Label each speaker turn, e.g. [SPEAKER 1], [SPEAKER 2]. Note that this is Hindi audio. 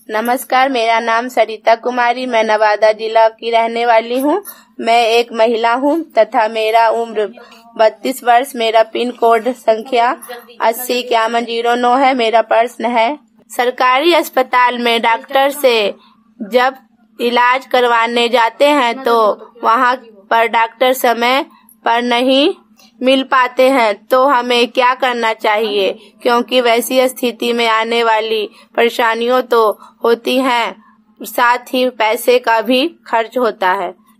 [SPEAKER 1] नमस्कार, मेरा नाम सरिता कुमारी, मैं नवादा जिला की रहने वाली हूँ। मैं एक महिला हूँ तथा मेरा उम्र 32 वर्ष, मेरा पिन कोड संख्या 805109 है। मेरा प्रश्न है, सरकारी अस्पताल में डॉक्टर से जब इलाज करवाने जाते हैं तो वहाँ पर डॉक्टर समय पर नहीं मिल पाते हैं, तो हमें क्या करना चाहिए? क्योंकि वैसी स्थिति में आने वाली परेशानियों तो होती हैं, साथ ही पैसे का भी खर्च होता है।